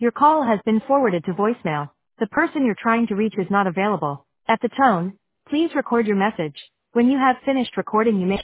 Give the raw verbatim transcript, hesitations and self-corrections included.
Your call has been forwarded to voicemail. The person you're trying to reach is not available. At the tone, please record your message. When you have finished recording, you may